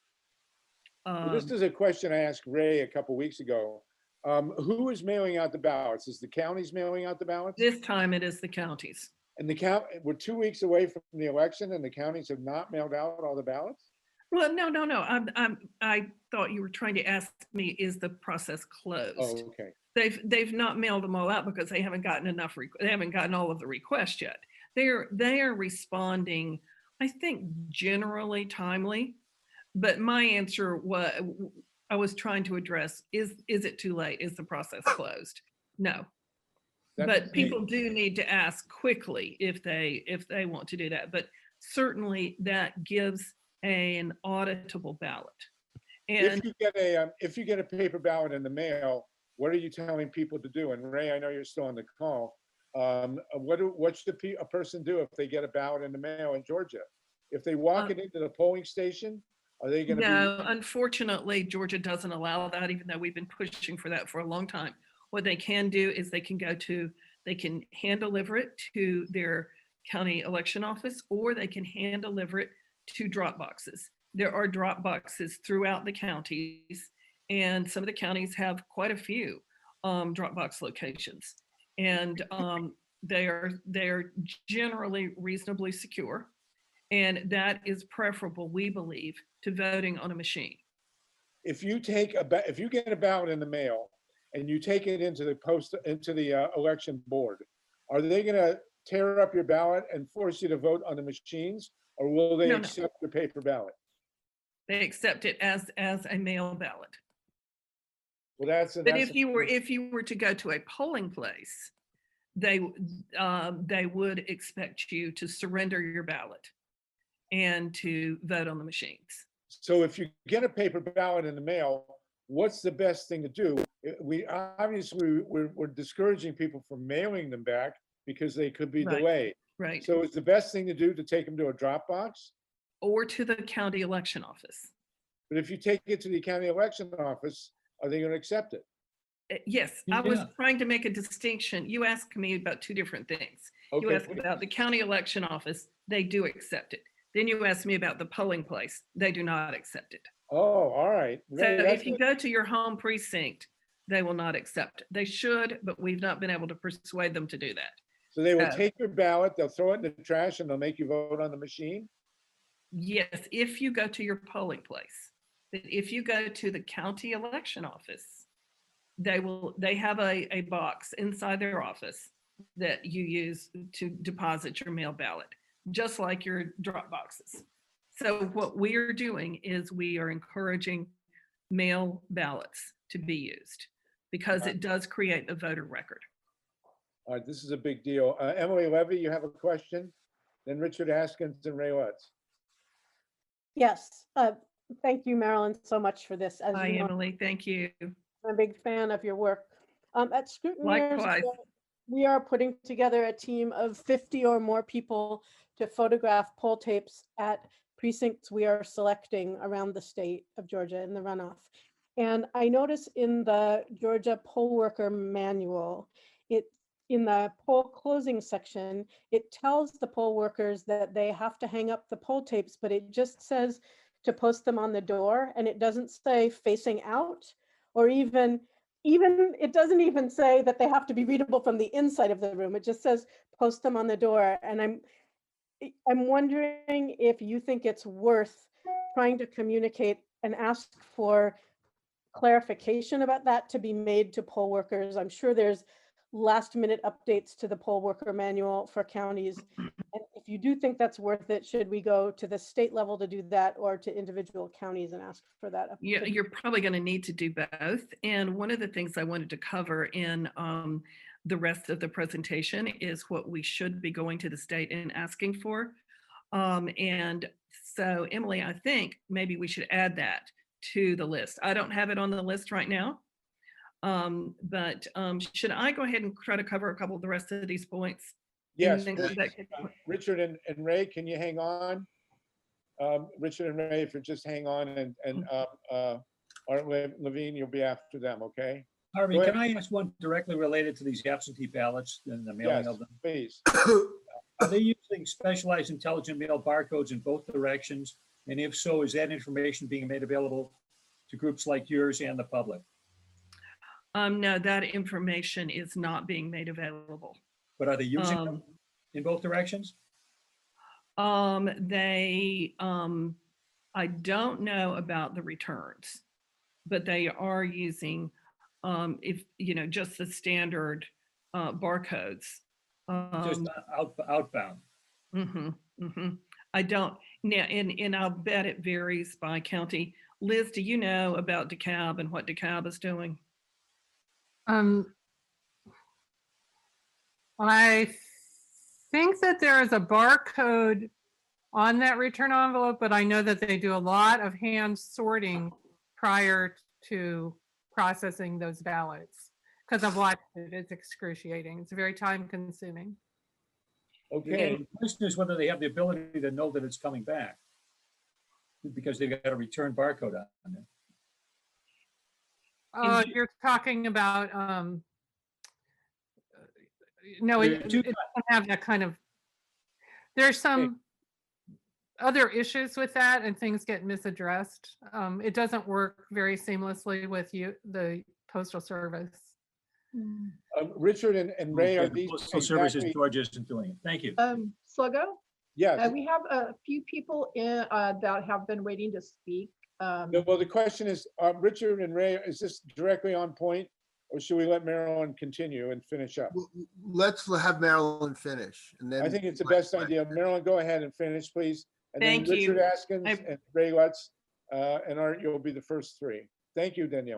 Well, this um, is a question I asked Ray a couple weeks ago. Um, who is mailing out the ballots? Is the counties mailing out the ballots? this time it is the counties. And the count, we're two weeks away from the election and the counties have not mailed out all the ballots? Well, no, no, no. I'm, I'm, I thought you were trying to ask me, is the process closed? Oh, okay. They've, they've not mailed them all out because they haven't gotten enough, requ- they haven't gotten all of the requests yet. They're, they are responding, I think, generally timely. But my answer was, I was trying to address, is, is it too late? Is the process closed? No. That- But people do need to ask quickly if they, if they want to do that. But certainly that gives an auditable ballot. If And you get a, um, if you get a paper ballot in the mail, what are you telling people to do? And Ray, I know you're still on the call. Um, uh, what do, what should a pe- a person do if they get a ballot in the mail in Georgia? If they walk Uh, it into the polling station, are they gonna be? no, unfortunately, Georgia doesn't allow that, even though we've been pushing for that for a long time. What they can do is they can go to, they can hand deliver it to their county election office, or they can hand deliver it to drop boxes. There are drop boxes throughout the counties, and some of the counties have quite a few um, drop box locations. And um, they are they are generally reasonably secure. And that is preferable, we believe, to voting on a machine. If you take a, ba- if you get a ballot in the mail and you take it into the post, into the uh, election board, are they gonna tear up your ballot and force you to vote on the machines? Or will they No, no. accept your paper ballot? They accept it as, as a mail ballot. Well, that's. But that's if you were, if you were to go to a polling place, they, uh, they would expect you to surrender your ballot and to vote on the machines. So if you get a paper ballot in the mail, what's the best thing to do? We obviously, we're, we're discouraging people from mailing them back because they could be Right. delayed. Right. So is the best thing to do to take them to a drop box? Or to the county election office. But if you take it to the county election office, are they going to accept it? Uh, Yes, I was Yeah. trying to make a distinction. You asked me about two different things. You Okay, asked about the county election office, they do accept it. Then you asked me about the polling place, they do not accept it. Oh, all right. So Ray, that's if you good. go to your home precinct, they will not accept it. They should, but we've not been able to persuade them to do that. So they will uh, take your ballot, they'll throw it in the trash, and they'll make you vote on the machine? Yes, if you go to your polling place. But if you go to the county election office, they will, they have a, a box inside their office that you use to deposit your mail ballot, just like your drop boxes. So what we are doing is we are encouraging mail ballots to be used because it does create a voter record. All right, this is a big deal. Uh, Emily Levy, you have a question? Then Richard Haskins and Ray Lutz. Yes, uh, thank you, Marilyn, so much for this. As Hi, you know, Emily. Thank you. I'm a big fan of your work. Um, at Scrutineers, Likewise. we are putting together a team of fifty or more people to photograph poll tapes at precincts we are selecting around the state of Georgia in the runoff. And I notice in the Georgia poll worker manual, it in the poll closing section, it tells the poll workers that they have to hang up the poll tapes, but it just says to post them on the door, and it doesn't say facing out, or even, even it doesn't even say that they have to be readable from the inside of the room. It just says post them on the door. And I'm, I'm wondering if you think it's worth trying to communicate and ask for clarification about that to be made to poll workers. I'm sure there's last minute updates to the poll worker manual for counties. And if you do think that's worth it, should we go to the state level to do that or to individual counties and ask for that? Yeah, you're probably going to need to do both. And one of the things I wanted to cover in um, the rest of the presentation is what we should be going to the state and asking for. Um, and so, Emily, I think maybe we should add that to the list. I don't have it on the list right now. Um, but um, should I go ahead and try to cover a couple of the rest of these points? Yes, And then please. come back to- Uh, Richard and, and Ray, can you hang on? Um, Richard and Ray, if you just hang on, and, and uh, uh, Art Le- Levine, you'll be after them, okay? Harvey, Go ahead. can I ask one directly related to these absentee ballots and the mailing Yes, of them? please. Are they using specialized intelligent mail barcodes in both directions? And if so, is that information being made available to groups like yours and the public? Um, no, that information is not being made available. But are they using Um, them in both directions? Um, they, um, I don't know about the returns, but they are using, um, if, you know, just the standard, uh, barcodes. Just Um, out, outbound? hmm hmm I don't, now, and, and I'll bet it varies by county. Liz, do you know about DeKalb and what DeKalb is doing? Um, I think that there is a barcode on that return envelope, but I know that they do a lot of hand sorting prior to processing those ballots. Because I've watched it, it's excruciating. It's very time consuming. Okay, The question is whether they have the ability to know that it's coming back, because they've got a return barcode on it. Uh, you're talking about, um, no, it, There are two it doesn't have that kind of, there's some other issues with that and things get misaddressed. Um, it doesn't work very seamlessly with you, the postal service. um, Richard and, and Ray, are The these Postal Service in exactly? Georgia isn't doing it. Thank you. Um, Sluggo, uh, Yes. we have a few people in, uh, that have been waiting to speak. Um, No, well, the question is, uh, Richard and Ray, is this directly on point? Or should we let Marilyn continue and finish up? Let's have Marilyn finish and then. I think it's the best idea. Marilyn, go ahead and finish, please. And then Thank you. Richard Askins I- and Ray Lutz, uh, and Art, you'll be the first three. Thank you, Danielle.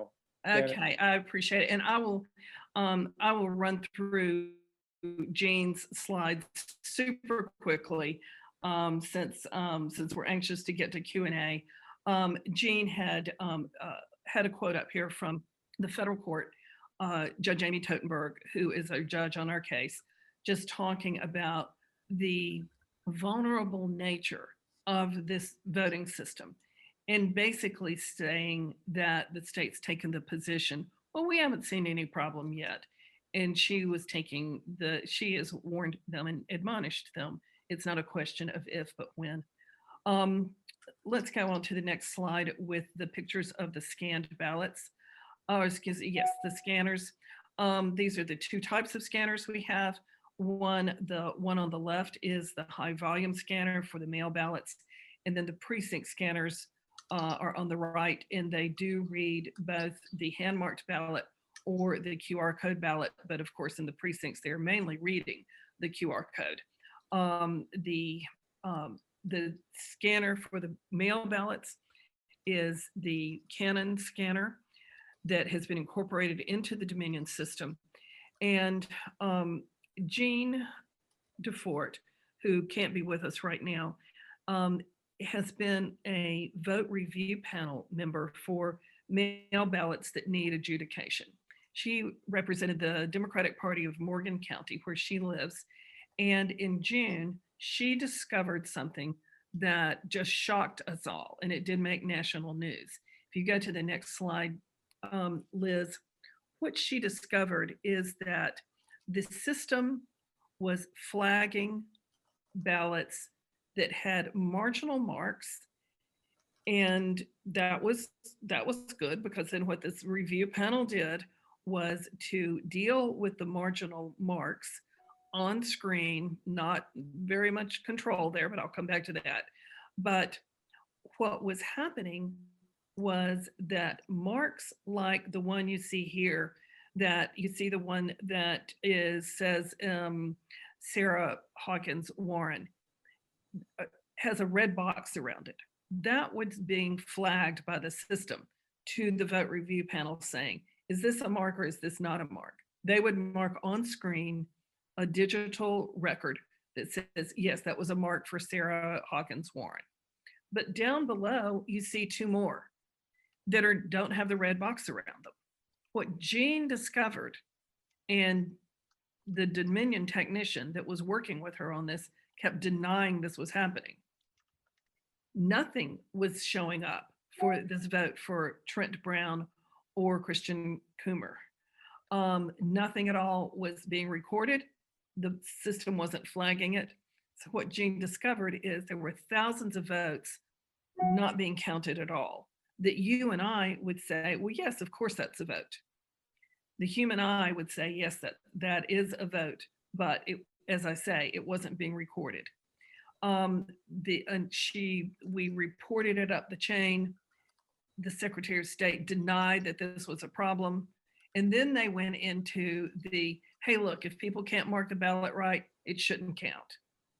Janet. Okay, I appreciate it. And I will, um, I will run through Jean's slides super quickly, um, since, um, since we're anxious to get to Q and A. Um, Jean had, um, uh, had a quote up here from the federal court, uh, Judge Amy Totenberg, who is a judge on our case, just talking about the vulnerable nature of this voting system, and basically saying that the state's taken the position, well, we haven't seen any problem yet. And she was taking the, she has warned them and admonished them. It's not a question of if, but when. Um, let's go on to the next slide with the pictures of the scanned ballots. Oh, excuse me, yes, the scanners. Um, these are the two types of scanners we have. One, the one on the left is the high volume scanner for the mail ballots. And then the precinct scanners uh, are on the right, and they do read both the hand marked ballot or the Q R code ballot. But of course, in the precincts, they're mainly reading the Q R code. Um, the, um, the scanner for the mail ballots is the Canon scanner that has been incorporated into the Dominion system. And um, Jean DeFort, who can't be with us right now, um, has been a vote review panel member for mail ballots that need adjudication. She represented the Democratic Party of Morgan County, where she lives. And in June, she discovered something that just shocked us all, and it did make national news. If you go to the next slide, um, Liz, what she discovered is that the system was flagging ballots that had marginal marks, and that was that was good, because then what this review panel did was to deal with the marginal marks on screen. Not very much control there, but I'll come back to that. But what was happening was that marks like the one you see here, that you see the one that is says um, Sarah Hawkins Warren, uh, has a red box around it. That was being flagged by the system to the vote review panel saying, is this a mark or is this not a mark? They would mark on screen a digital record that says, yes, that was a mark for Sarah Hawkins Warren. But down below, you see two more that are don't have the red box around them. What Jean discovered, and the Dominion technician that was working with her on this kept denying this was happening. Nothing was showing up for this vote for Trent Brown or Christian Coomer. Um, nothing at all was being recorded. The system wasn't flagging it. So what Jean discovered is there were thousands of votes not being counted at all, that you and I would say, well, yes, of course that's a vote. The human eye would say, yes, that, that is a vote, but it, as I say, it wasn't being recorded. Um, the, and she, we reported it up the chain. The Secretary of State denied that this was a problem. And then they went into the, hey, look, if people can't mark the ballot right, it shouldn't count.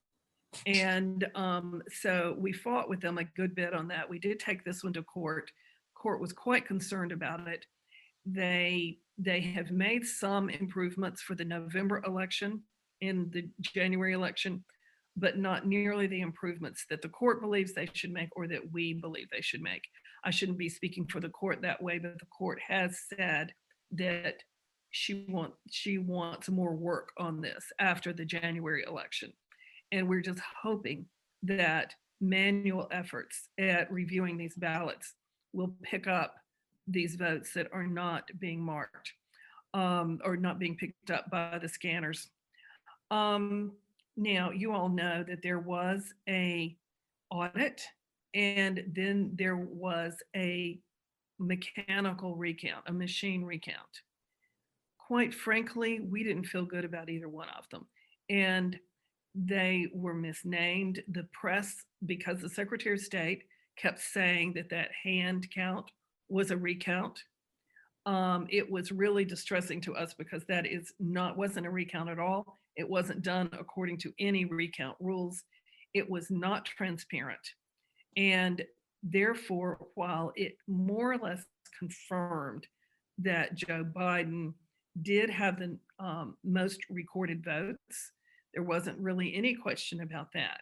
And um, so we fought with them a good bit on that. We did take this one to court. Court was quite concerned about it. They, they have made some improvements for the November election and the January election, but not nearly the improvements that the court believes they should make or that we believe they should make. I shouldn't be speaking for the court that way, but the court has said that she want, she wants more work on this after the January election. And we're just hoping that manual efforts at reviewing these ballots will pick up these votes that are not being marked um, or not being picked up by the scanners. Um, now, you all know that there was a audit, and then there was a mechanical recount, a machine recount. Quite frankly, we didn't feel good about either one of them. And they were misnamed. The press, because the Secretary of State kept saying that that hand count was a recount. Um, it was really distressing to us because that is not, wasn't a recount at all. It wasn't done according to any recount rules. It was not transparent. And therefore, while it more or less confirmed that Joe Biden did have the um, most recorded votes. There wasn't really any question about that.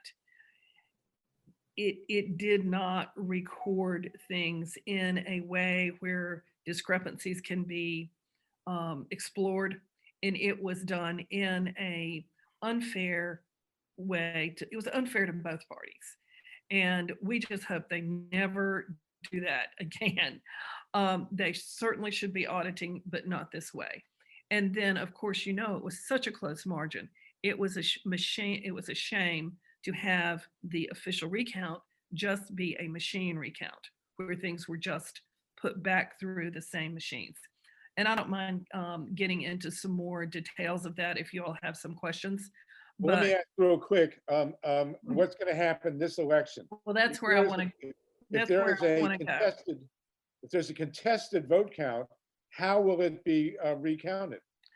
It, it did not record things in a way where discrepancies can be um, explored, and it was done in a unfair way. To, it was unfair to both parties, and we just hope they never do that again. Um, they certainly should be auditing, but not this way. And then, of course, you know, it was such a close margin. It was a sh- machine. It was a shame to have the official recount just be a machine recount where things were just put back through the same machines. And I don't mind um, getting into some more details of that if you all have some questions. Well, But let me ask real quick, um, um, what's going to happen this election? well, that's If where I there's want a- to. If That's there where is I a want to go. contested, if there's a contested vote count, how will it be uh, recounted?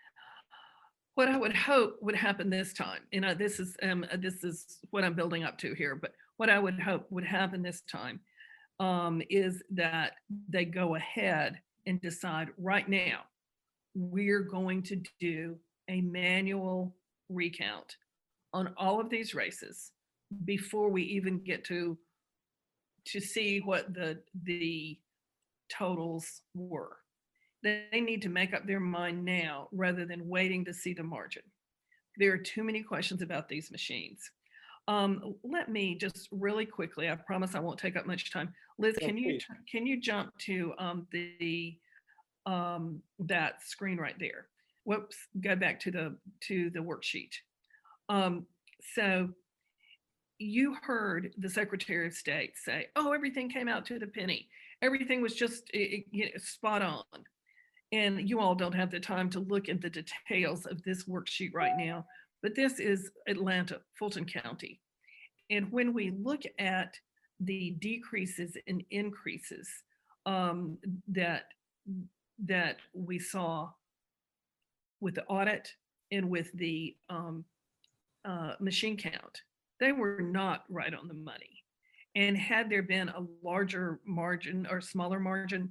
What I would hope would happen this time, you know, this is um, this is what I'm building up to here, but what I would hope would happen this time um, is that they go ahead and decide right now, we're going to do a manual recount on all of these races before we even get to to see what the the totals were. They need to make up their mind now rather than waiting to see the margin. There are too many questions about these machines. Um, let me just really quickly, I promise I won't take up much time. Liz, Yeah, can you please. can you jump to um, the um, that screen right there? Whoops, go back to the to the worksheet. Um, so you heard the Secretary of State say, "Oh, everything came out to the penny. Everything was just it, it, you know, spot on." And you all don't have the time to look at the details of this worksheet right now, but this is Atlanta, Fulton County. And when we look at the decreases and increases um, that that we saw with the audit and with the um, uh, machine count, they were not right on the money. And had there been a larger margin or smaller margin,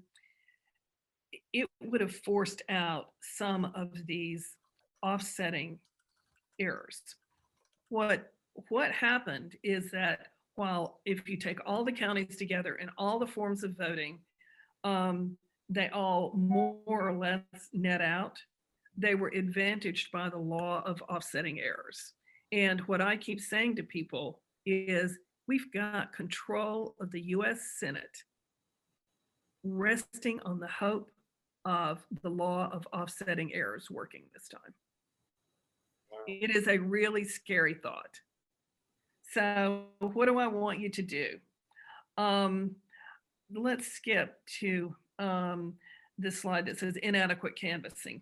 it would have forced out some of these offsetting errors. What what happened is that while if you take all the counties together and all the forms of voting, um, they all more or less net out, they were advantaged by the law of offsetting errors. And what I keep saying to people is we've got control of the U S Senate resting on the hope of the law of offsetting errors working this time. It is a really scary thought. So what do I want you to do? Um, let's skip to um, this slide that says inadequate canvassing.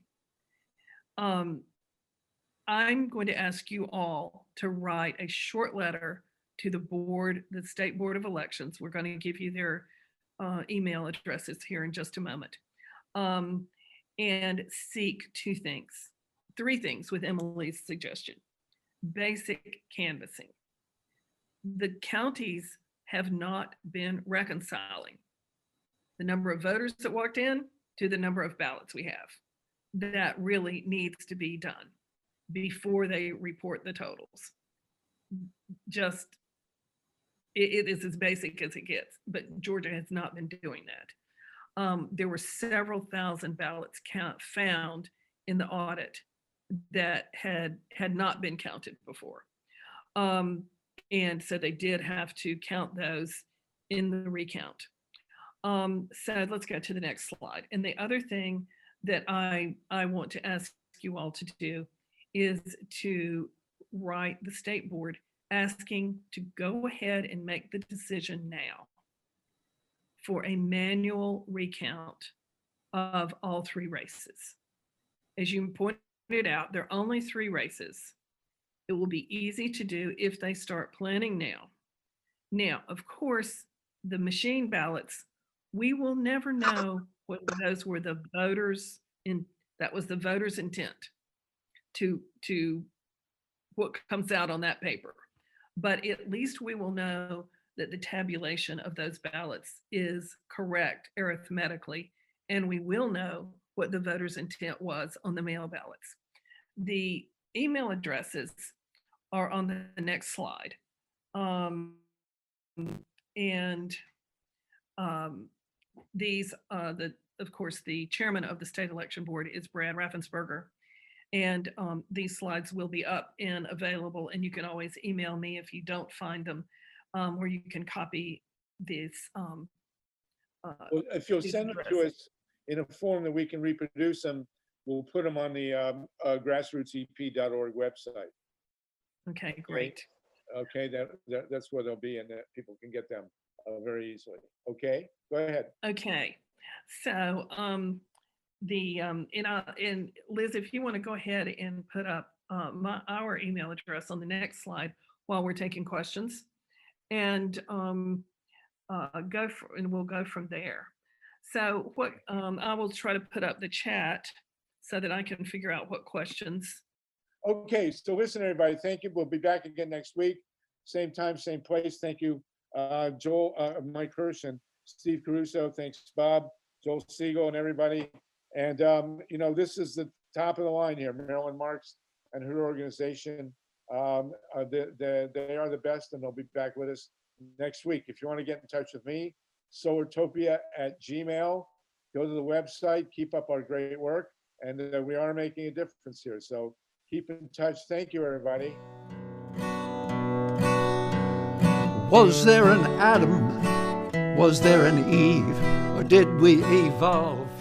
Um, I'm going to ask you all to write a short letter to the board, the State Board of Elections. We're going to give you their uh, email addresses here in just a moment. Um, and seek two things, three things with Emily's suggestion. Basic canvassing. The counties have not been reconciling the number of voters that walked in to the number of ballots we have. That really needs to be done before they report the totals. Just, it, it is as basic as it gets, but Georgia has not been doing that. Um, there were several thousand ballots count found in the audit that had had not been counted before. Um, and so they did have to count those in the recount. Um, so let's go to the next slide. And the other thing that I, I want to ask you all to do is to write the state board asking to go ahead and make the decision now for a manual recount of all three races. As you pointed out, there are only three races. It will be easy to do if they start planning now. Now, of course, the machine ballots, we will never know whether those were the voters in, that was the voters' intent to, to what comes out on that paper. But at least we will know that the tabulation of those ballots is correct arithmetically, and we will know what the voters' intent was on the mail ballots. The email addresses are on the next slide. Um, and um, these, uh, the of course, the chairman of the state election board is Brad Raffensperger. And um, these slides will be up and available, and you can always email me if you don't find them, um, or you can copy this. Um, uh, Well, if you'll these send them to addresses. us in a form that we can reproduce them, we'll put them on the um, uh, grassroots E P dot org website. Okay, great. Okay, that, that that's where they'll be, and that people can get them uh, very easily. Okay, go ahead. Okay, so um, the um, in uh, in Liz, if you want to go ahead and put up uh, my our email address on the next slide while we're taking questions, and um, uh, go for, and we'll go from there. So what um, I will try to put up the chat so that I can figure out what questions. Okay, so listen, everybody, thank you. We'll be back again next week. Same time, same place. Thank you, uh, Joel, uh, Mike Hirsch, and Steve Caruso. Thanks, Bob, Joel Siegel, and everybody. And, um, you know, this is the top of the line here, Marilyn Marks and her organization. Um, uh, they, they, they are the best, and they'll be back with us next week. If you want to get in touch with me, solartopia at Gmail. Go to the website, keep up our great work, and uh, we are making a difference here. So keep in touch. Thank you, everybody. Was there an Adam? Was there an Eve? Or did we evolve